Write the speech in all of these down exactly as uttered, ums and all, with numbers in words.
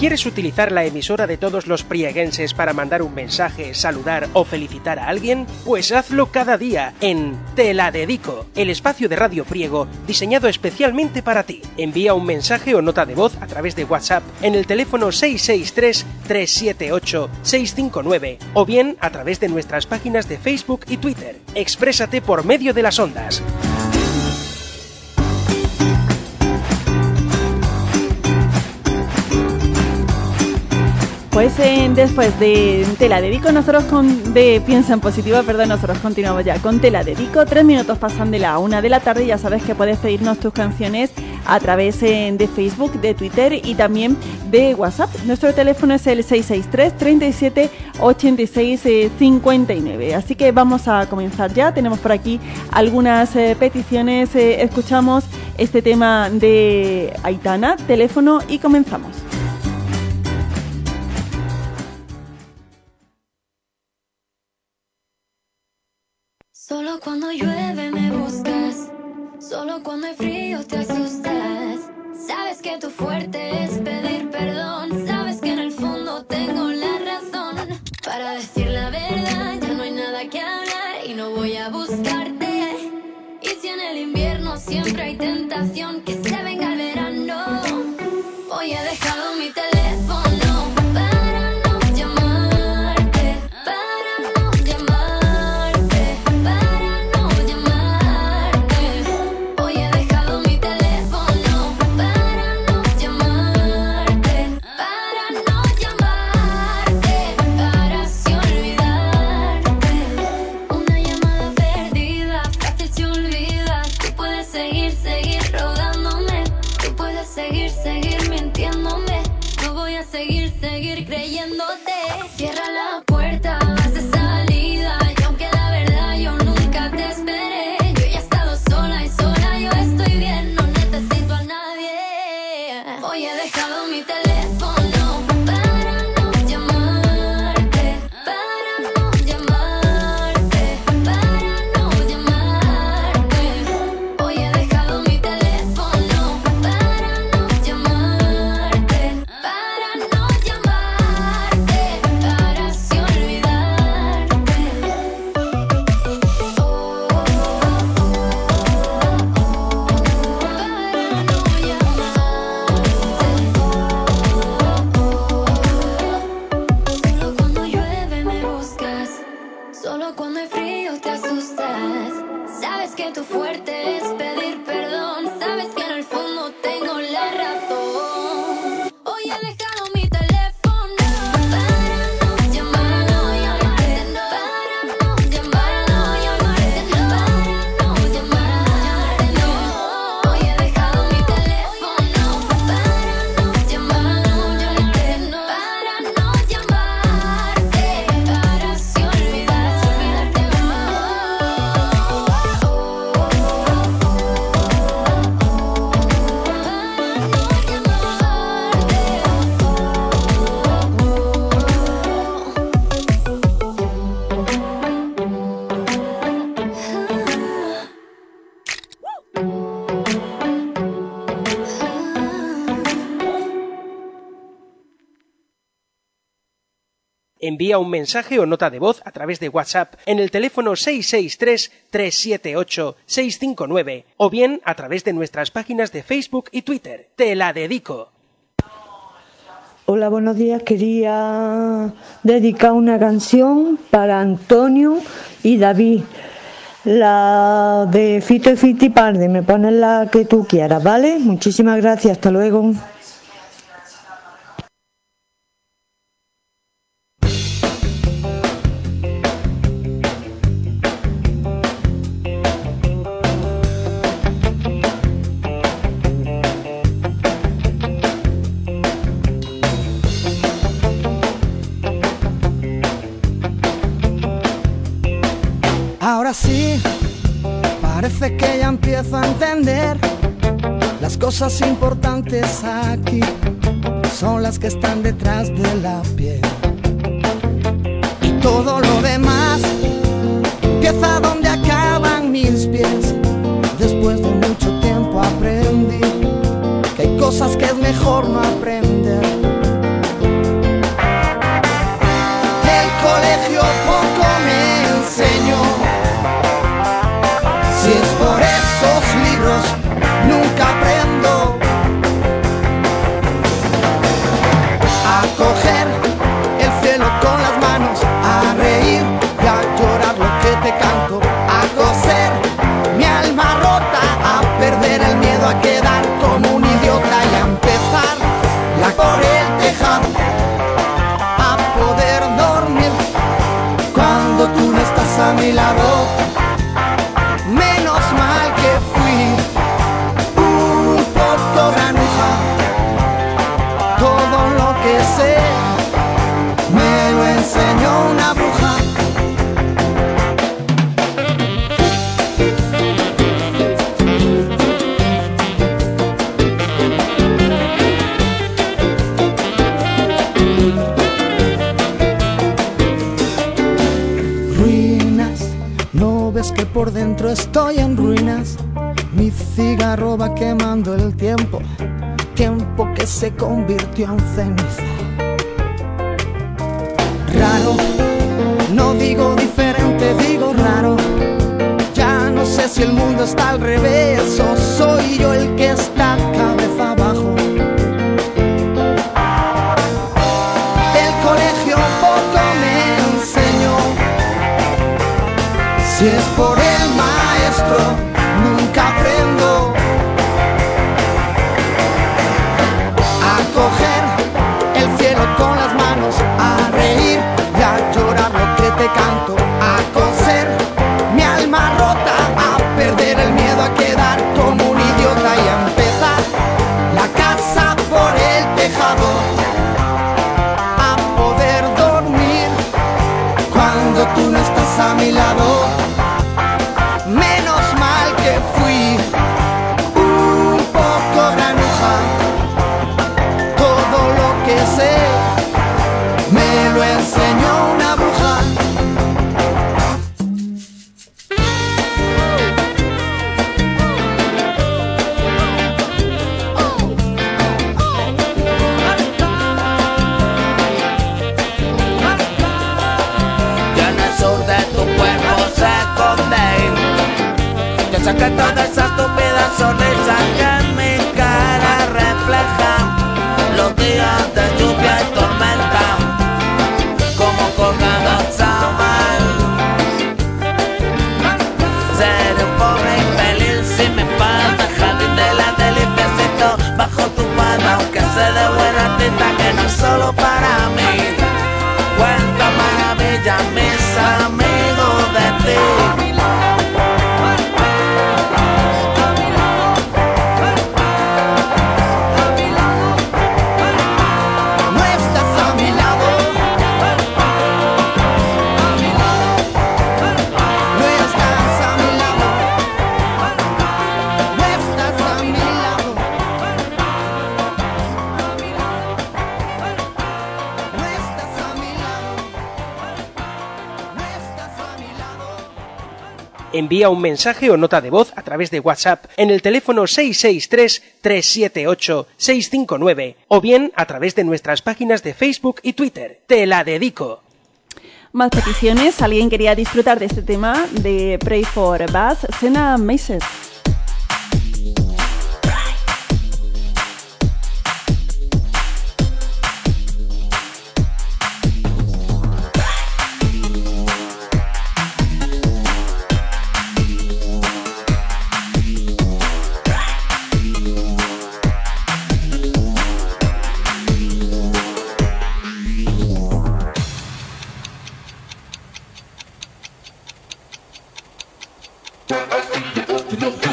¿Quieres utilizar la emisora de todos los prieguenses para mandar un mensaje, saludar o felicitar a alguien? Pues hazlo cada día en Te la Dedico, el espacio de Radio Priego diseñado especialmente para ti. Envía un mensaje o nota de voz a través de WhatsApp en el teléfono seis seis tres, tres siete ocho, seis cinco nueve o bien a través de nuestras páginas de Facebook y Twitter. Exprésate por medio de las ondas. Pues eh, después de Te la Dedico, nosotros con, de Piensa en Positivo, perdón, nosotros continuamos ya con Te la Dedico. Tres minutos pasan de la una de la tarde. Ya sabes que puedes pedirnos tus canciones a través eh, de Facebook, de Twitter y también de WhatsApp. Nuestro teléfono es el seis seis tres, treinta y siete, ochenta y seis, cincuenta y nueve. Así que vamos a comenzar ya. Tenemos por aquí algunas eh, peticiones. Eh, escuchamos este tema de Aitana, Teléfono, y comenzamos. Solo cuando llueve me buscas, solo cuando hay frío te asustas. Sabes que tu fuerte es pedir perdón, sabes que en el fondo tengo la razón. Para decir la verdad ya no hay nada que hablar y no voy a buscarte. Y si en el invierno siempre hay tentación, que se venga el verano. Hoy he dejado mi teléfono seguir creyéndote. Cierra la puerta, vas de salida. Y aunque la verdad yo nunca te esperé, yo ya he estado sola y sola yo estoy bien, no necesito a nadie. Hoy he dejado mi teléfono para no llamarte, para no llamarte, para no llamarte. Hoy he dejado mi teléfono para no llamarte, para no para así olvidarte. Oh, oh, oh, para no llamarte. Solo cuando llueve me buscas, solo cuando hay frío te asustas. Sabes que tu fuerte es pedir perdón, sabes que en el fondo tengo la razón. Hoy he dejado mi teléfono para no llamar, no llamarte, no, para no llamar, no llamarte, no, para no llamarte, no. Hoy he dejado mi teléfono para no llamar, no llamarte, no, para no llamarte, para así olvidarte, olvidarte, Envía un mensaje o nota de voz a través de WhatsApp en el teléfono seis seis tres, tres siete ocho, seis cinco nueve o bien a través de nuestras páginas de Facebook y Twitter. Te la Dedico. Hola, buenos días. Quería dedicar una canción para Antonio y David. La de Fito y Fitipaldi. Me pones la que tú quieras, ¿vale? Muchísimas gracias. Hasta luego. Ahora sí, parece que ya empiezo a entender. Las cosas importantes aquí son las que están detrás de la piel. Y todo lo demás empieza donde acaban mis pies. Después de mucho tiempo aprendí que hay cosas que es mejor no aprender. por dentro estoy en ruinas. Mi cigarro va quemando el tiempo, tiempo que se convirtió en ceniza. Raro, no digo diferente, digo raro. Ya no sé si el mundo está al revés o soy yo el que está cabeza abajo. El colegio poco me enseñó. Si es por el maestro, nunca aprendo a coger el cielo con las manos, a reír y a llorar lo que te canto, a coser mi alma rota, a perder el miedo a quedar como un idiota y a empezar la casa por el tejado, a poder dormir cuando tú no estás a mi lado. Menos mal que fui un poco granuja, todo lo que sé me lo enseñó una bruja. Ya en el sur de tu cuerpo se esconde. Yo sé que toda esa estúpida sonrisa que en mi cara refleja los días de lluvia y tormenta, como colgados a mal. Seré un pobre infeliz si me falta el jardín de la deliciosito bajo tu falda, aunque sé de buena tinta que no es solo para mí. Cuenta maravillas mis amigos de ti. Envía un mensaje o nota de voz a través de WhatsApp en el teléfono seis seis tres, tres siete ocho, seis cinco nueve o bien a través de nuestras páginas de Facebook y Twitter. Te la dedico. Más peticiones. ¿Alguien quería disfrutar de este tema de Pray for Bass? Sena Meses. I see you up to no good.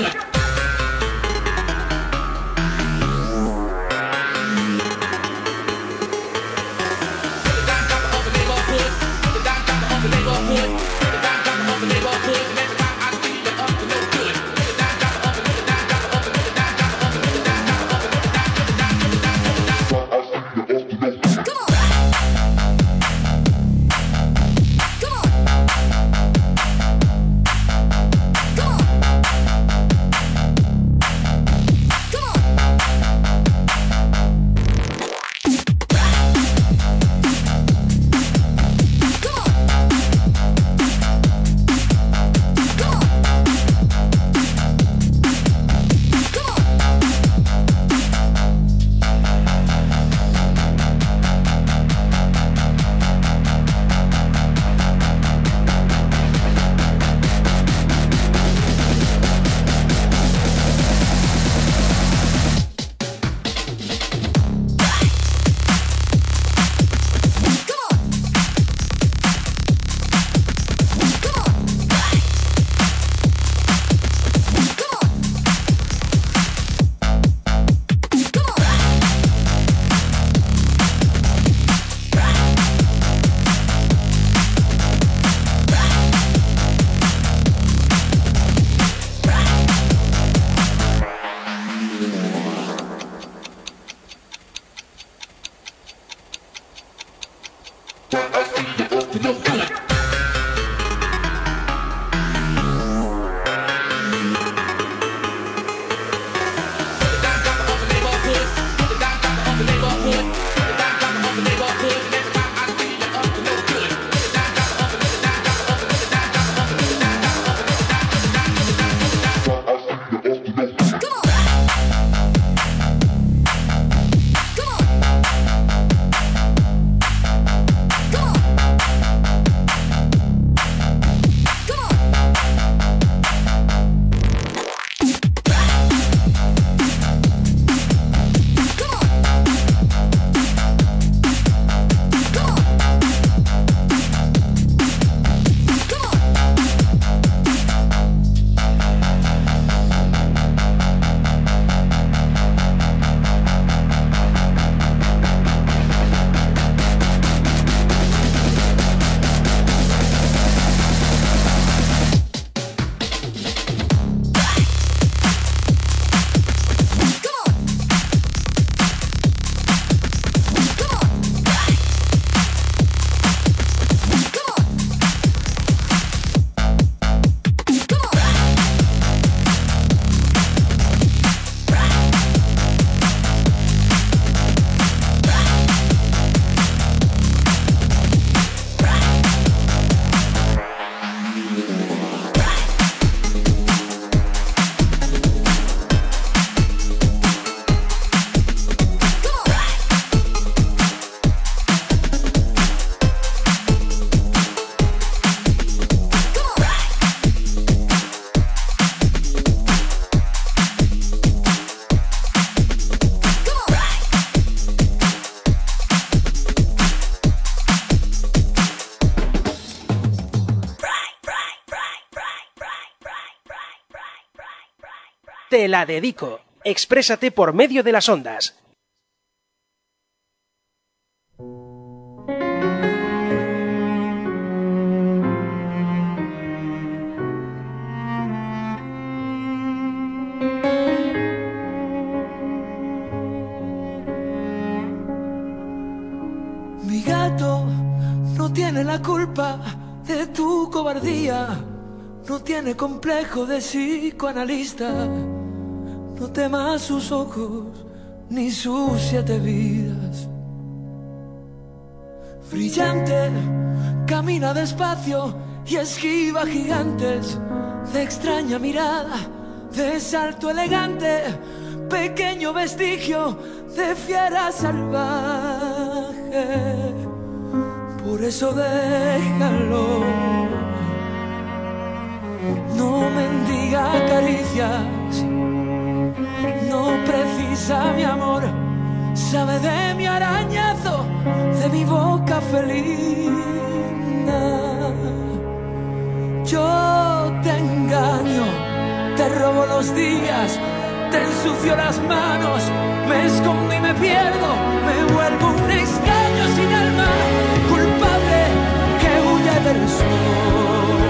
Te la dedico. Exprésate por medio de las ondas. Mi gato no tiene la culpa de tu cobardía, no tiene complejo de psicoanalista, no temas sus ojos ni sus siete vidas. Brillante, camina despacio y esquiva gigantes, de extraña mirada, de salto elegante, pequeño vestigio de fiera salvaje. Por eso déjalo, no mendiga caricias, no precisa mi amor, sabe de mi arañazo, de mi boca felina. Yo te engaño, te robo los días, te ensucio las manos, me escondo y me pierdo, me vuelvo un extraño sin alma, culpable que huye del sol.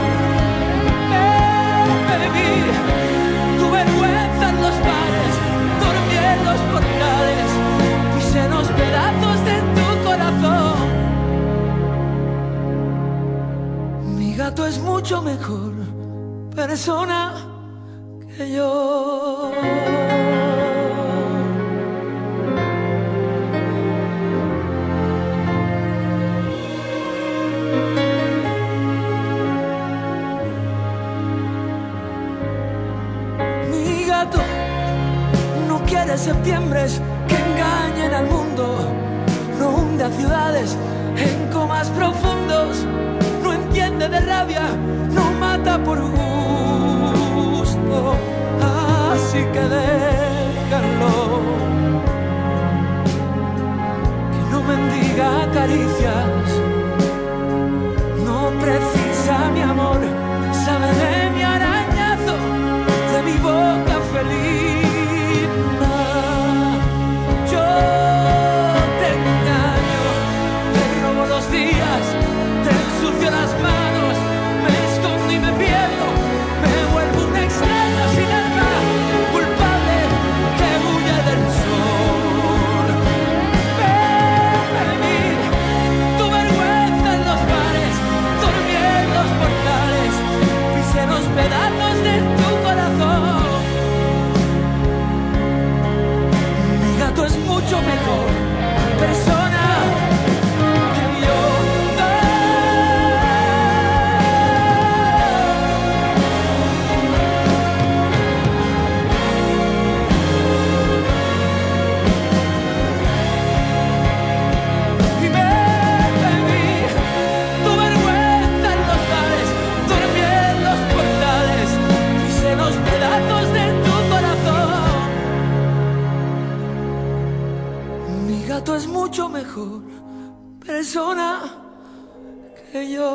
Baby, tu vergüenza en los bares, dormí en los portales, pisé los pedazos de tu corazón. Mi gato es mucho mejor persona que yo. Mi gato no quiere septiembres que engañen al mundo, no hunde a ciudades en comas profundos, no entiende de rabia, no mata por gusto, así que déjalo, que no mendiga caricias, no precisa mi amor, sabe de mi arañazo, de mi boca felina. Yo te engaño, te robo los días, te ensucio las manos, me escondo y me pierdo, me vuelvo un extraño sin alma, culpable que huye del sol. Baby, tu vergüenza en los bares, dormí en los portales, pisé los pedazos de tu corazón. Mi gato es mucho mejor persona que yo. Y baby, tu vergüenza en los bares, dormí en los portales, pisé los pedazos de tu corazón. Mi gato es mucho mejor persona que yo.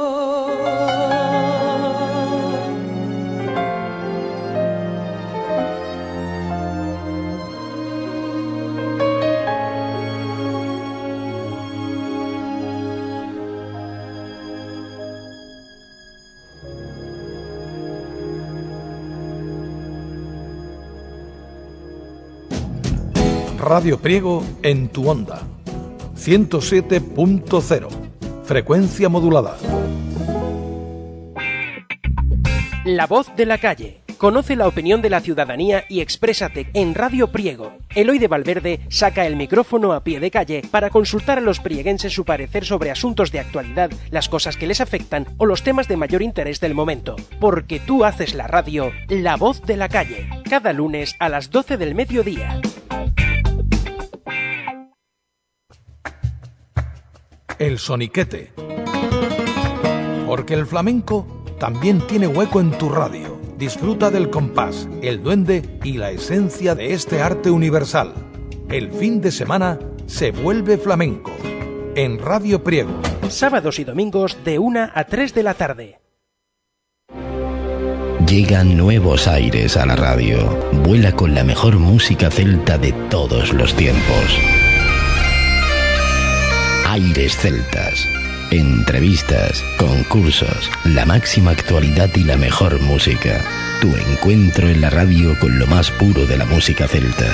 Radio Priego en tu onda. ciento siete punto cero. Frecuencia modulada. La voz de la calle. Conoce la opinión de la ciudadanía y exprésate en Radio Priego. Eloy de Valverde saca el micrófono a pie de calle para consultar a los prieguenses su parecer sobre asuntos de actualidad, las cosas que les afectan o los temas de mayor interés del momento. Porque tú haces la radio, La voz de la calle. Cada lunes a las doce del mediodía. El soniquete. Porque el flamenco también tiene hueco en tu radio. Disfruta del compás, el duende y la esencia de este arte universal. El fin de semana se vuelve flamenco. En Radio Priego. Sábados y domingos de una a tres de la tarde. Llegan nuevos aires a la radio. Vuela con la mejor música celta de todos los tiempos. Aires celtas. Entrevistas, concursos, la máxima actualidad y la mejor música. Tu encuentro en la radio con lo más puro de la música celta.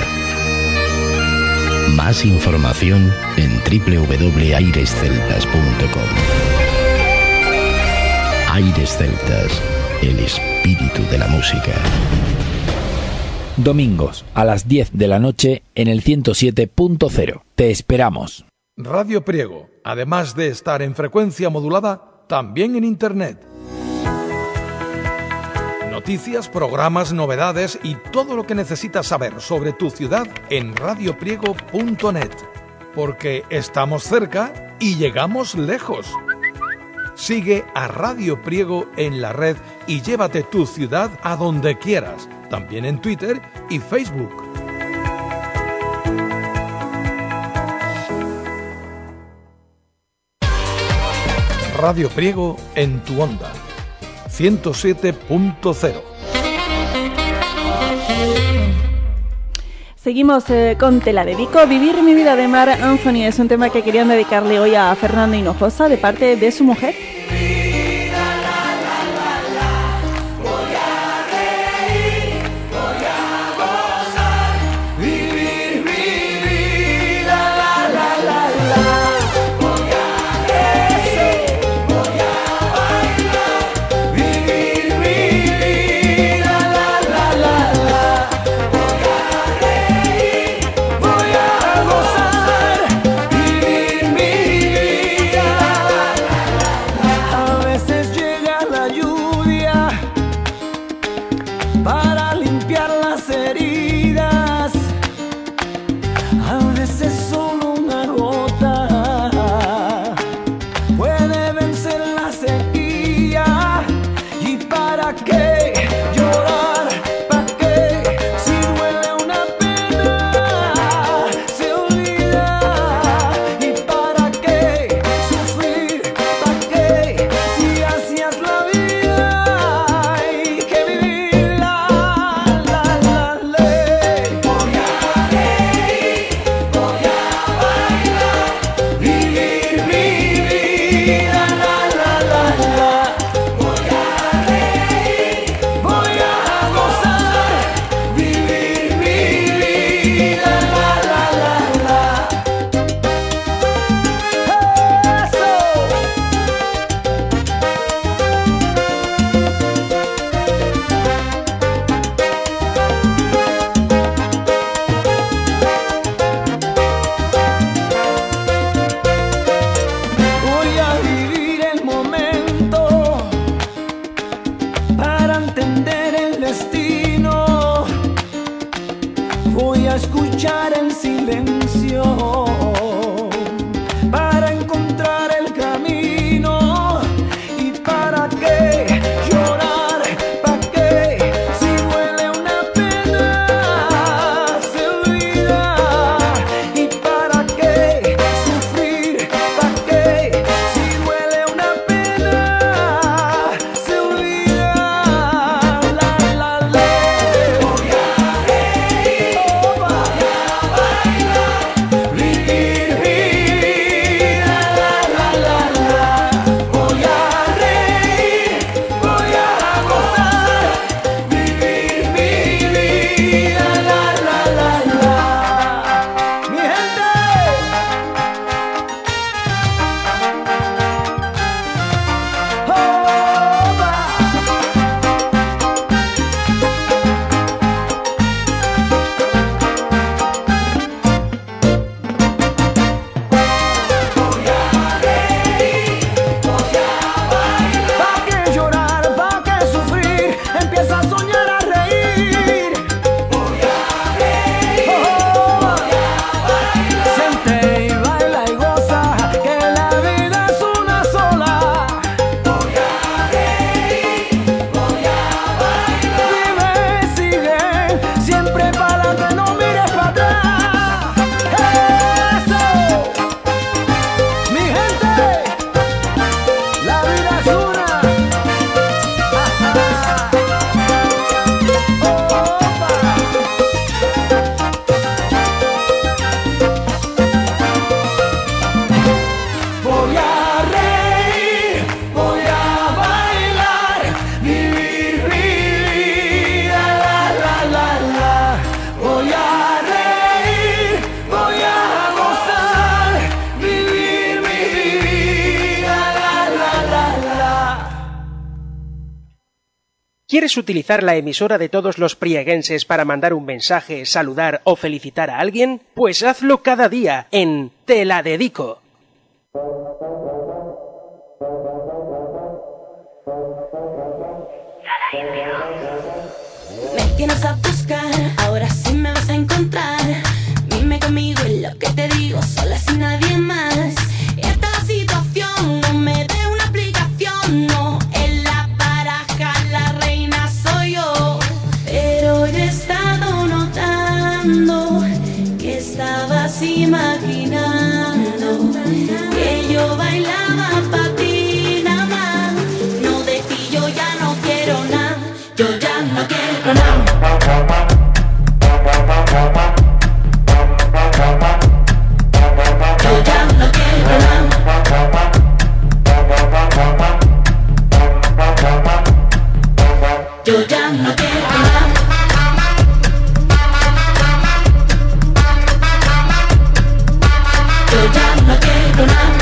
Más información en doble u doble u doble u punto aires celtas punto com. Aires Celtas, el espíritu de la música. Domingos a las diez de la noche en el ciento siete punto cero. Te esperamos. Radio Priego, además de estar en frecuencia modulada, también en Internet. Noticias, programas, novedades y todo lo que necesitas saber sobre tu ciudad en radio priego punto net. Porque estamos cerca y llegamos lejos. Sigue a Radio Priego en la red y llévate tu ciudad a donde quieras, también en Twitter y Facebook. Radio Priego en tu onda, ciento siete punto cero. Seguimos eh, con Te la dedico. Vivir mi vida de mar, Anthony, es un tema que querían dedicarle hoy a Fernando Hinojosa de parte de su mujer. ¿Quieres utilizar la emisora de todos los prieguenses para mandar un mensaje, saludar o felicitar a alguien? Pues hazlo cada día en Te la dedico. Me tienes a buscar, ahora sí me vas a encontrar. Mime conmigo y lo que te digo, sola sin nadie más. Esta es la situación, no me dé una explicación, no. En la baraja la reina soy yo. Pero yo he estado notando que estabas imaginando que yo bailaba para ti nada más. No, de ti yo ya no quiero nada, yo ya no quiero nada. Yo ya no quiero nada. Yo ya no quiero nada. Yo ya no quiero nada.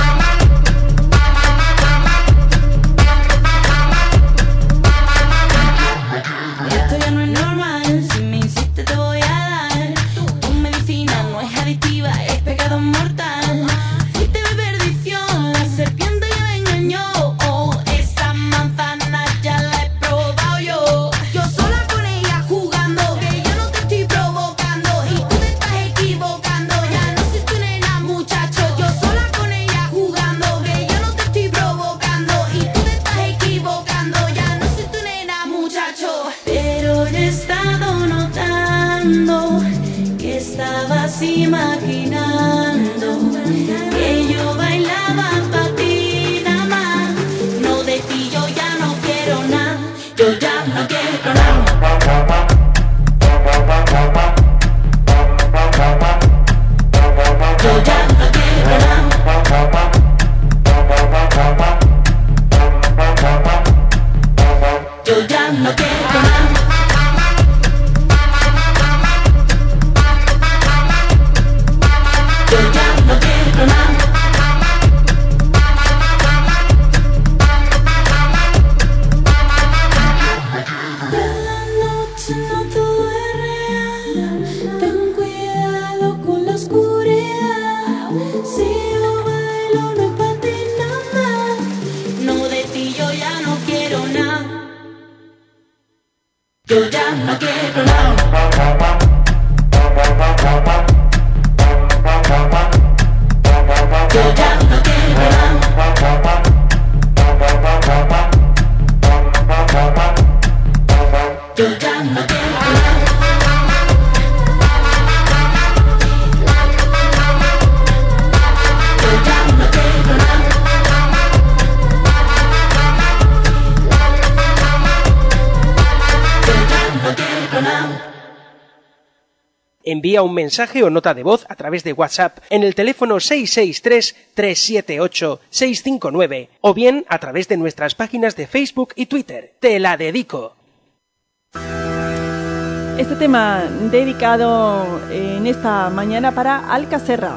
Esto ya no es normal, si me insistes te voy a dar. Tu medicina no es adictiva, es pecado mortal. Fuiste de perdición, la serpiente ya me engañó. Oh, esa manzana ya la he probado yo. Yo sola con ella jugando, que yo no te estoy provocando y tú te estás equivocando. Ya no soy tu nena, muchacho. Yo sola con ella jugando, que yo no te estoy provocando y tú te estás equivocando. Ya no soy tu nena, muchacho. Pero yo he estado notando que estabas imaginando que yo bailaba para ti nada más. No, de ti yo ya no quiero nada, yo ya no quiero nada. Yo ya no quiero nada. Yo ya no quiero nada. Yo ya no quiero nada. De la noche no todo es real. Ten cuidado con la oscuridad. Si yo bailo no es para ti nada. No, de ti yo ya no quiero nada. Yo ya no quiero nada. Yo ya no quiero nada. Yo ya no quiero nada. Yo ya no quiero nada. Yo ya no quiero nada. Envía un mensaje o nota de voz a través de WhatsApp en el teléfono seis seis tres, tres siete ocho, seis cinco nueve o bien a través de nuestras páginas de Facebook y Twitter. Te la dedico. Este tema dedicado en esta mañana para Alcacerra.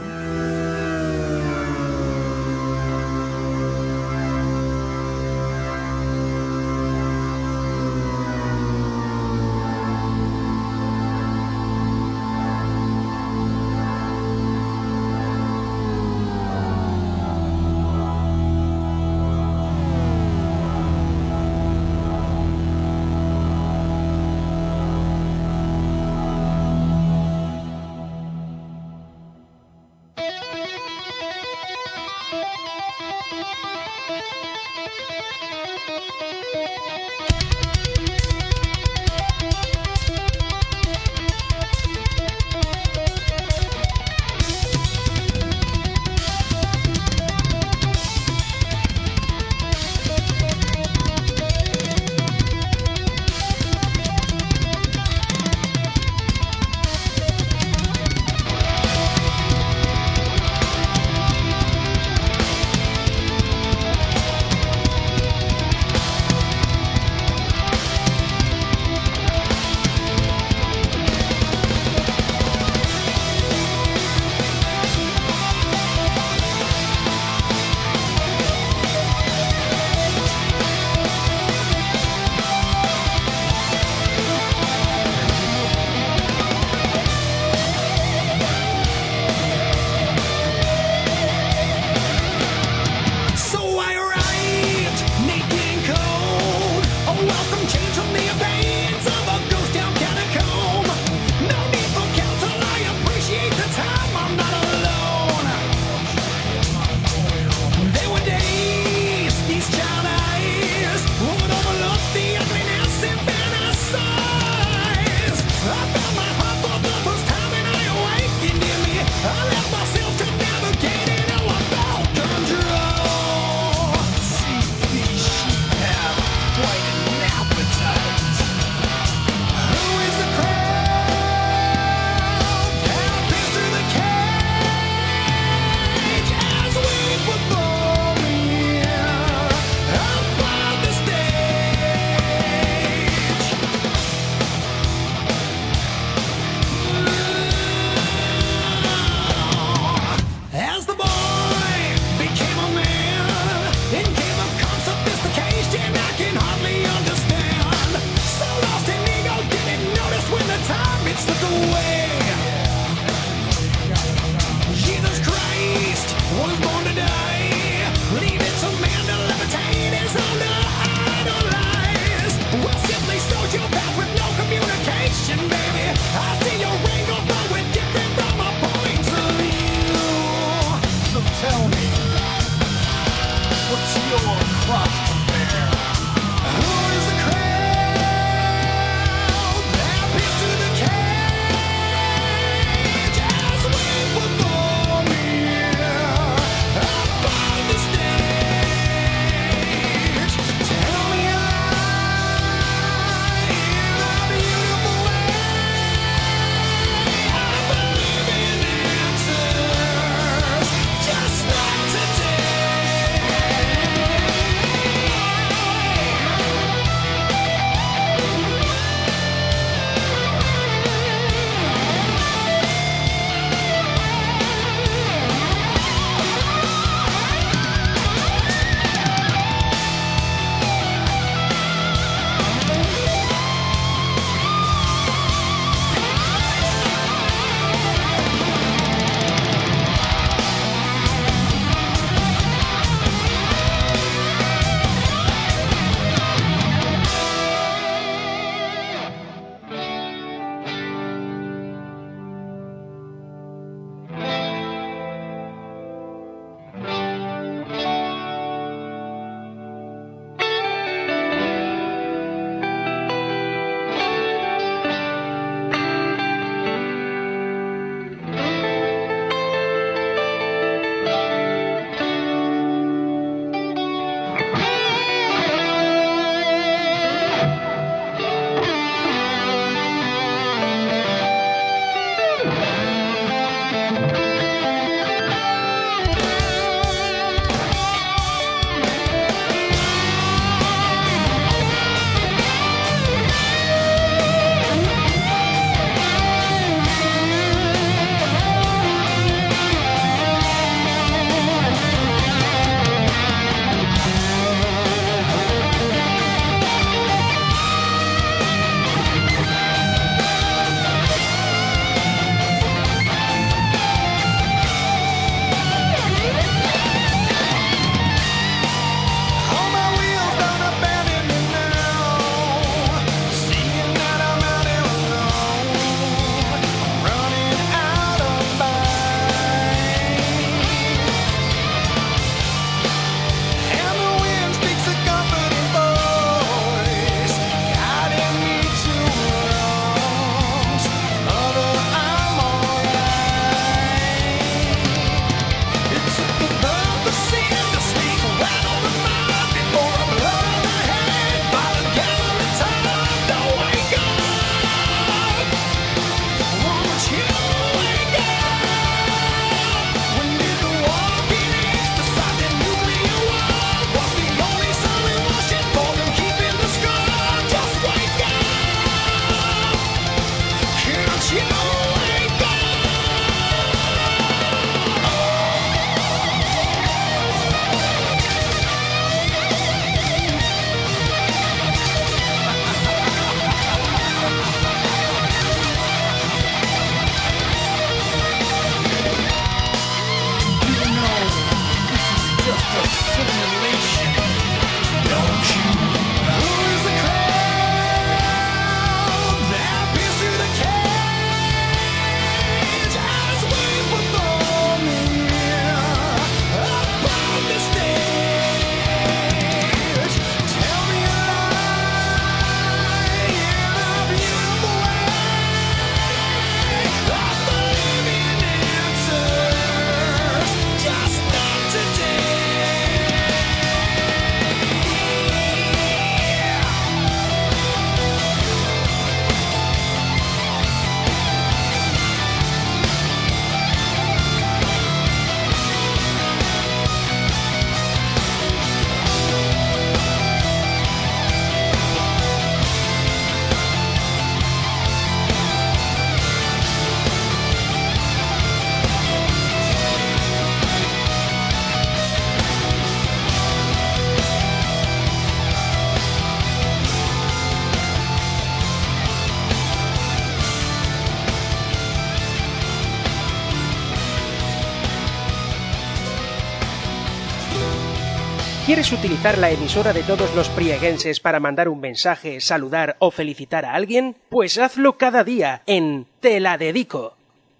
¿Quieres utilizar la emisora de todos los prieguenses para mandar un mensaje, saludar o felicitar a alguien? Pues hazlo cada día en Te la dedico.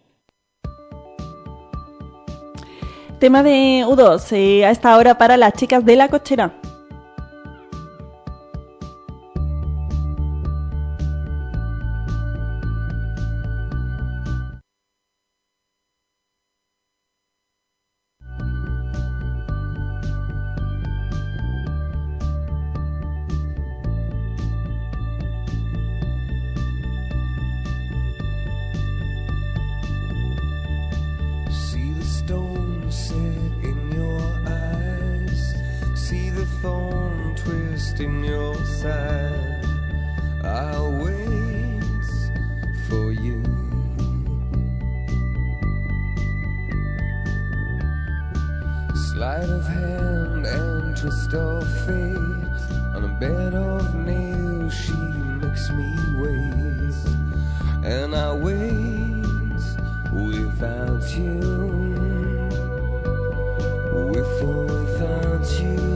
Tema de U dos eh, a esta hora para las chicas de La Cochera. In your side, I'll wait for you. Sleight of hand and twist of fate, on a bed of nails she makes me wait, and I wait without you, with or without you.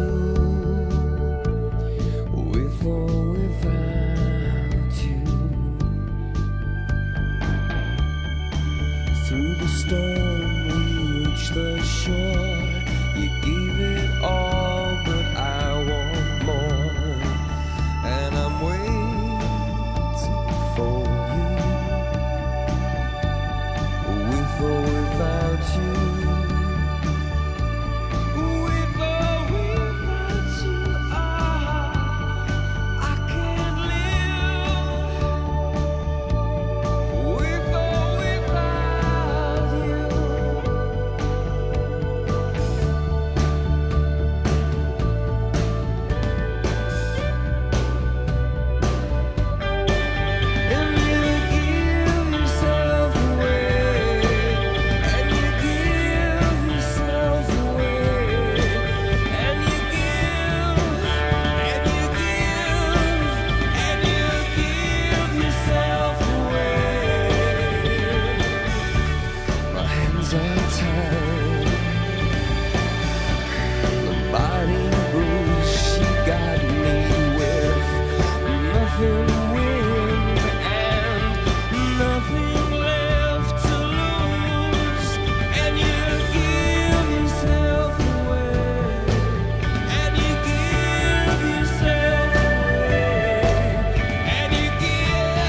With or without you. Through the storm we reach the shore. You gave it all, but I want more. And I'm waiting for you. With or without you.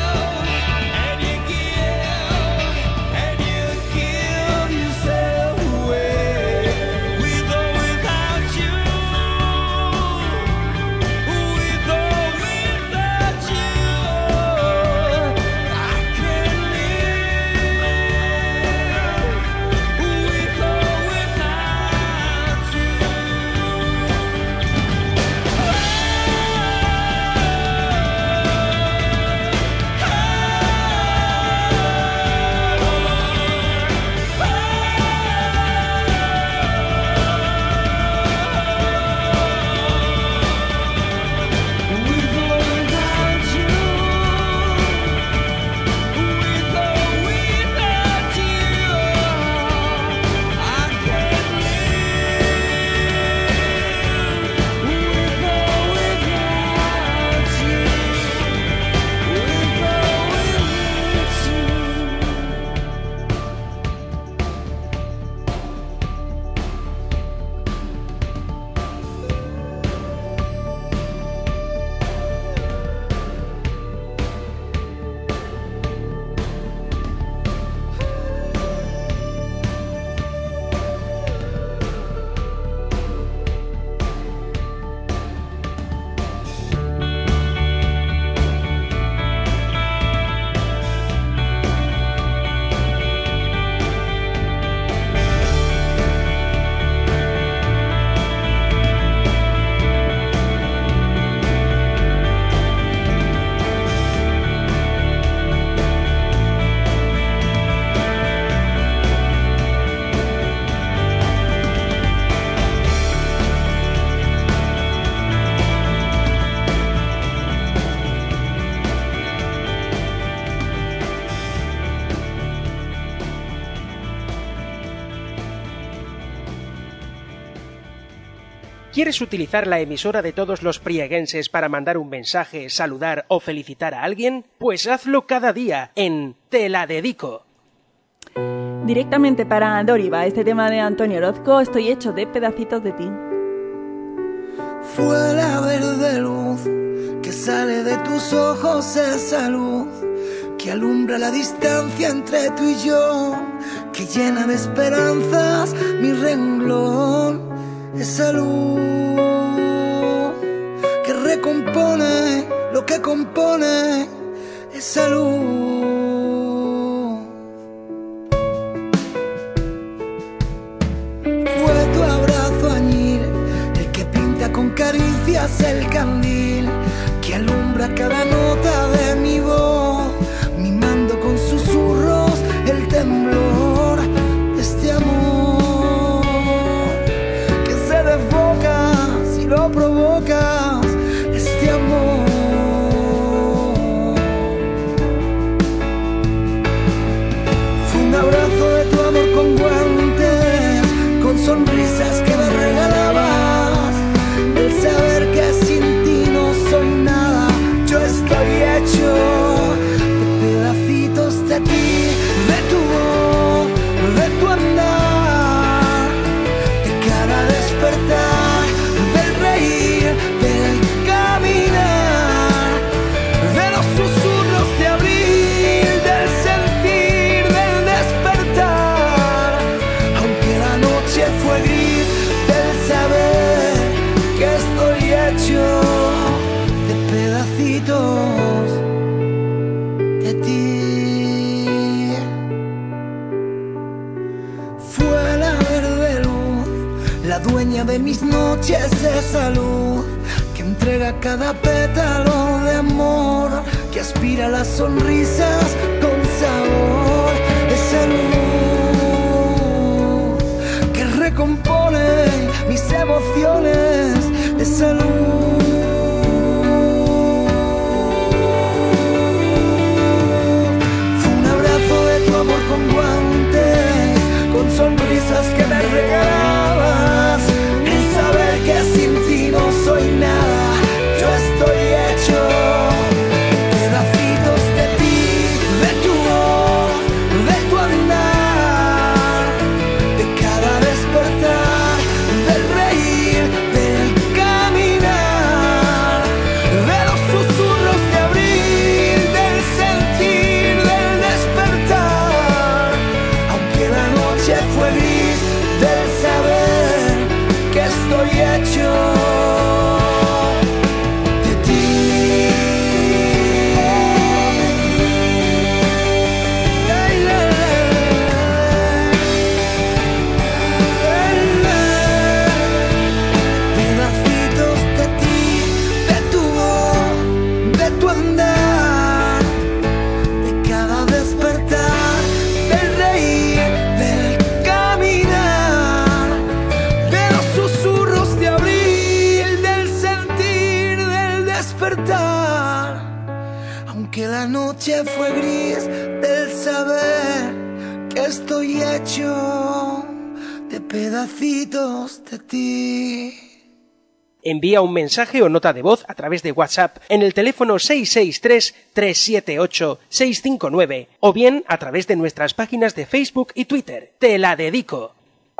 Yourself ¿Quieres utilizar la emisora de todos los prieguenses para mandar un mensaje, saludar o felicitar a alguien? Pues hazlo cada día en Te la dedico. Directamente para Doriva, este tema de Antonio Orozco, Estoy hecho de pedacitos de ti. Fue la verde luz que sale de tus ojos, esa luz que alumbra la distancia entre tú y yo, que llena de esperanzas mi renglón, esa luz que recompone lo que compone, esa luz. Fue tu abrazo añil el que pinta con caricias el candil que alumbra cada nota de mi voz, mimando con susurros el temblor de este amor que se desboca si lo provocas, este amor. Fue un abrazo de tu amor con guantes, con sonrisas que me regalabas, el saber que sin ti no soy nada, yo estoy hecho de pedacitos de ti, de tu voz, de tu andar, de cada despertar, del reír, del caminar, de los susurros de abril, del sentir, del despertar, aunque la noche fue gris, del saber que estoy hecho de pedacitos de ti. Fue la verde luz, la dueña de mis noches, esa luz que entrega cada pétalo de amor, que aspira las sonrisas con sabor, esa luz que recompone mis emociones, esa luz. Fue un abrazo de tu amor con guantes, con sonrisas que me regalabas, el saber que sin ti no soy nada, yo estoy hecho de pedacitos de ti, de tu voz, de tu andar, de cada despertar, del reír, del caminar, de los susurros de abril, del sentir, del despertar, aunque la noche fue gris, del saber que estoy hecho de ti. Ay, la, la, la, la. Pedacitos de ti, de tu voz, de tu andar, de cada despertar, del reír, del caminar, de los susurros de abril, del sentir, del despertar, aunque la noche fue gris, del saber que estoy hecho de pedacitos de ti. Envía un mensaje o nota de voz a través de WhatsApp en el teléfono seis seis tres, tres siete ocho, seis cinco nueve o bien a través de nuestras páginas de Facebook y Twitter. Te la dedico.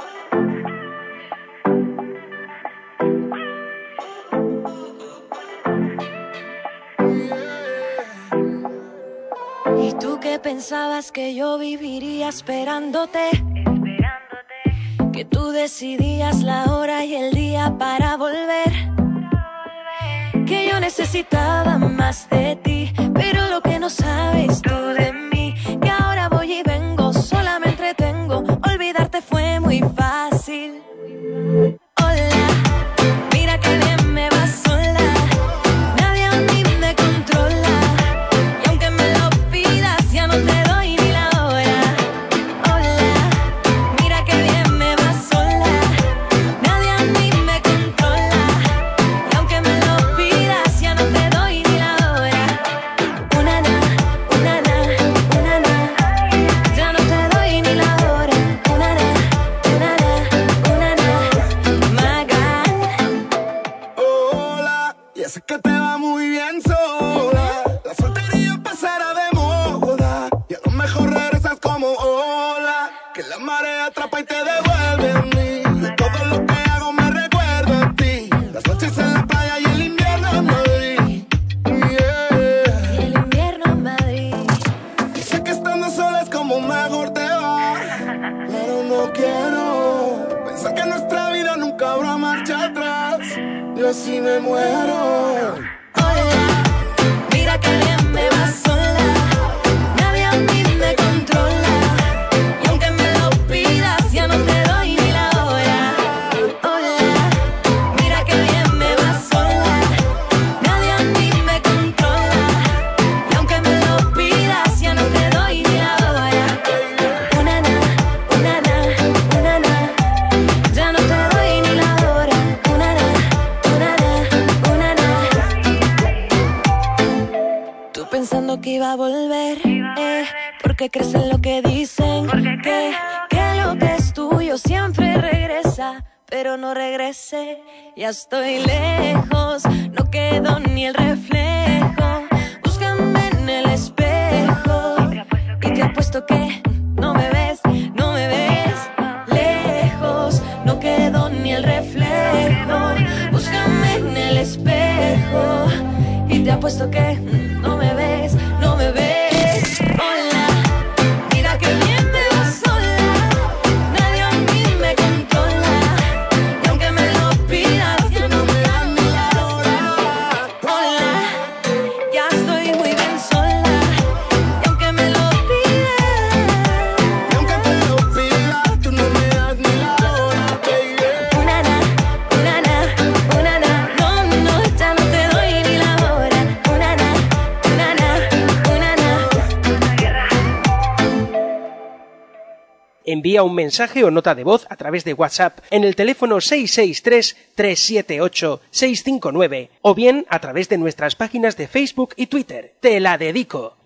¿Y tú qué pensabas que yo viviría esperándote? Que tú decidías la hora y el día para volver. Que yo necesitaba más de ti, pero lo que no sabes tú de mí, que ahora voy y vengo, sola me entretengo, olvidarte fue muy fácil. Hola, mira que bien me va sola, nadie a mí me controla, y aunque me lo pidas ya no te doy ni la hora. Hola, mira que bien me va sola, nadie a mí me controla, y aunque me lo pidas ya no te doy ni la hora. Una na, una na. marea atrapa y te devuelve a mí. De todo lo que hago me recuerdo a ti. Las noches en la playa y el invierno en Madrid. Yeah. Y el invierno en Madrid. Y sé que estando sola es como mejor te va, pero no quiero pensar que nuestra vida nunca habrá marcha atrás. Yo así me muero. Hola, mira que bien me va sola. Nadie a mí me controla. Y aunque me lo pidas, ya no te doy ni la hora. Hola, mira que bien me va sola. Nadie a mí me controla. Y aunque me lo pidas, ya no te doy ni la hora. Una na, una na, una na. Ya no te doy ni la hora. Una na, una na, una na. Tú pensando que iba a volver, eh, porque crees en lo que dicen, que, que lo que es tuyo siempre regresa, pero no regrese. Ya estoy lejos, no quedó ni el reflejo. Búscame en el espejo y te apuesto que no me ves, no me ves. Lejos, no quedó ni el reflejo. Búscame en el espejo y te apuesto que no me ves, no me ves. Hola, mira que bien me va sola. Nadie a mí me controla. Y aunque me lo pidas, ya no me da ni la hora. Hola, ya estoy muy bien sola. Y aunque me lo pidas, Y aunque te lo pida, tú no me das ni la hora, baby. una na, una na, una na. No, no, ya no te doy ni la hora. Una na, una na, una na. Envía un mensaje o nota de voz a través de WhatsApp en el teléfono seis seis tres, tres siete ocho, seis cinco nueve o bien a través de nuestras páginas de Facebook y Twitter. Te la dedico.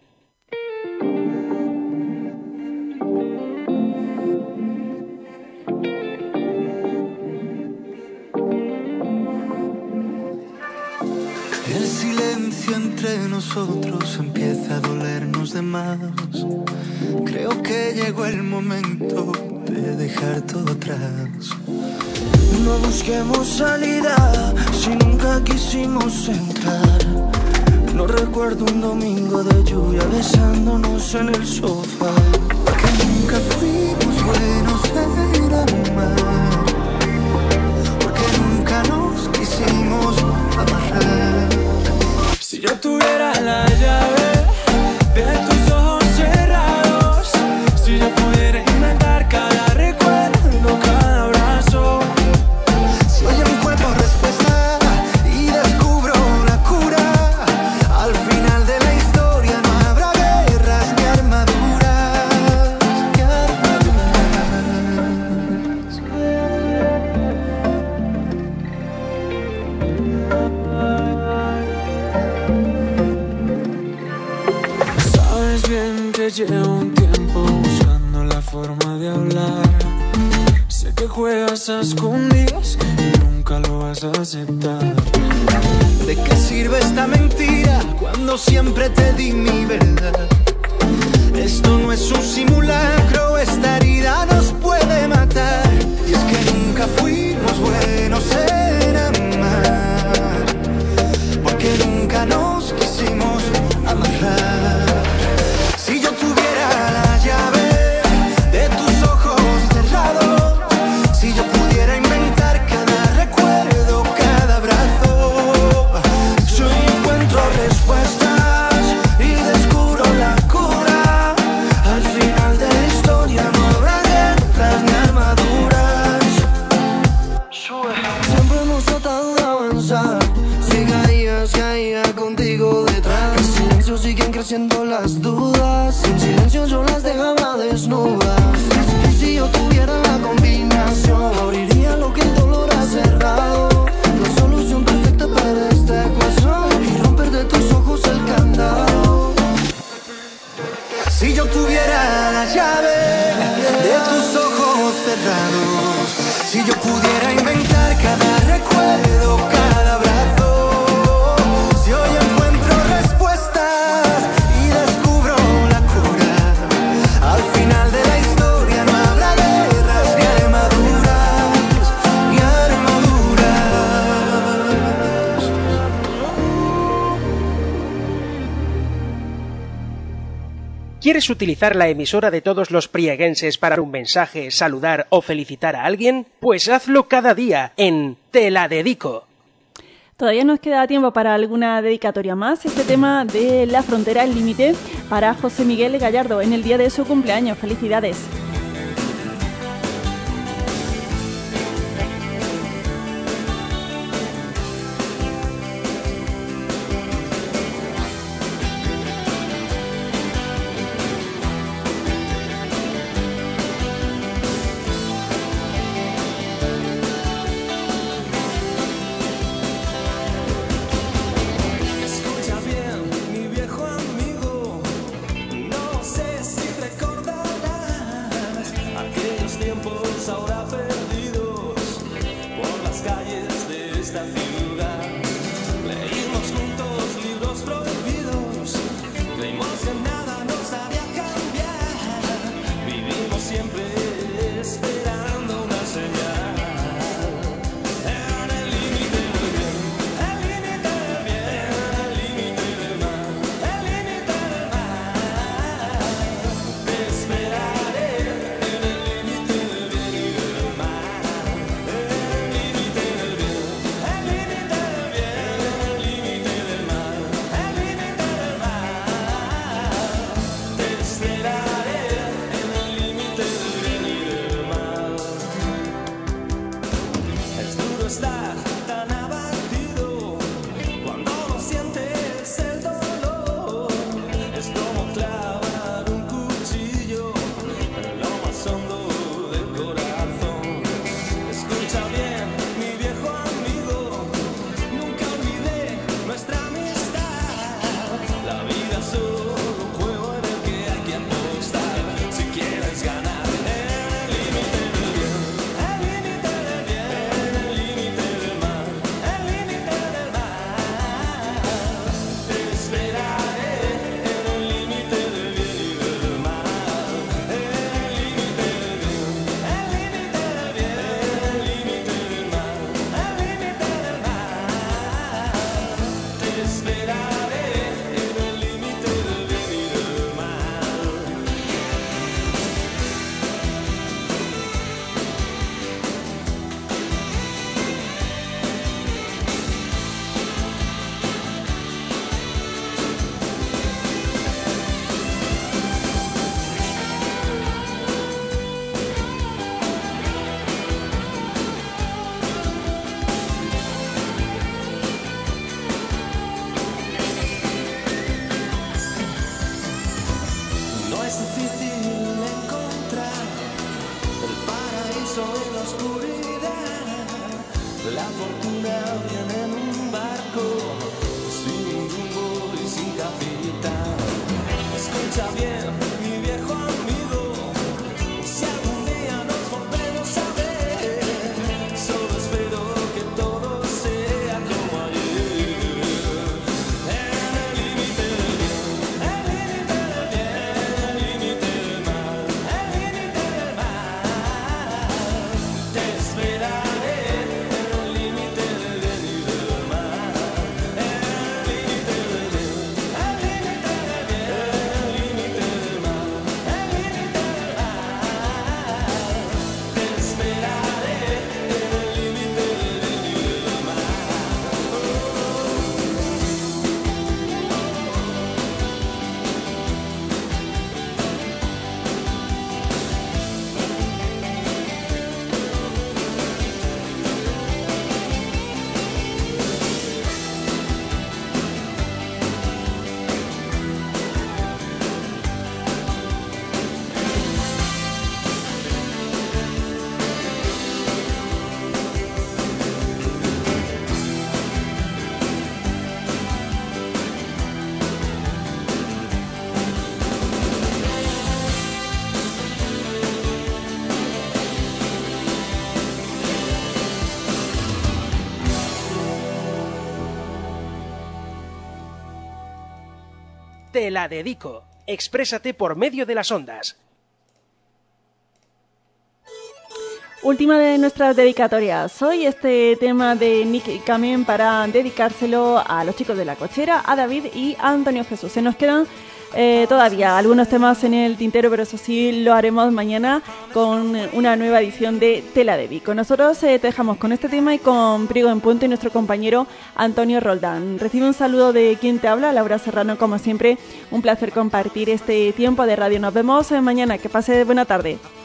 El silencio entre nosotros empieza a dolernos de más. Creo que llegó el momento de dejar todo atrás. No busquemos salida si nunca quisimos entrar. No recuerdo un domingo de lluvia besándonos en el sofá. Porque nunca fuimos buenos en amar. Porque nunca nos quisimos amarrar. Si yo tuviera la llave de tus ojos cerrados, si yo pudiera inventar cada recuerdo, cada abrazo, Si hoy encuentro respuesta y descubro la cura, al final de la historia no habrá guerras ni armaduras, ni sabes bien que llevo un tiempo buscando la forma de hablar. Sé que juegas a escondidas y nunca lo vas a aceptar. ¿De qué sirve esta mentira cuando siempre te di mi verdad? Esto no es un simulacro, esta herida nos puede matar. Y es que nunca fuimos buenos en amar, porque nunca nos quisimos amarrar. Si yo tuviera la llave de tus ojos cerrados, si yo pudiera inventar cada recuerdo, cada abrazo, si hoy encuentro respuestas y descubro la cura, al final de la historia no habrá guerras ni armaduras. Siempre hemos tratado de avanzar. Si caía, si caía contigo detrás. En silencio siguen creciendo las dudas. En silencio yo las dejaba desnudas. Y si yo tuviera la combinación, abriría lo que el dolor ha cerrado. La solución perfecta para esta ecuación y romper de tus ojos el candado. Si yo tuviera la llave de tus ojos cerrados, si yo pudiera inventar cada recuerdo, cada abrazo, si hoy encuentro respuestas y descubro la cura, al final de la historia no habrá guerra. ¿Quieres utilizar la emisora de todos los prieguenses para dar un mensaje, saludar o felicitar a alguien? Pues hazlo cada día en Te la dedico. Todavía nos queda tiempo para alguna dedicatoria más. Este tema de La frontera, el límite, para José Miguel Gallardo en el día de su cumpleaños. ¡Felicidades! Te la dedico. Exprésate por medio de las ondas. Última de nuestras dedicatorias. Hoy este tema de Nick Kamen para dedicárselo a los chicos de La Cochera, a David y a Antonio Jesús. Se nos quedan eh, todavía algunos temas en el tintero, pero eso sí lo haremos mañana con una nueva edición de Te la dedico. Nosotros eh, te dejamos con este tema y con Priego en Punto y nuestro compañero Antonio Roldán. Recibe un saludo de quien te habla, Laura Serrano, como siempre, un placer compartir este tiempo de radio. Nos vemos eh, mañana, que pase buena tarde.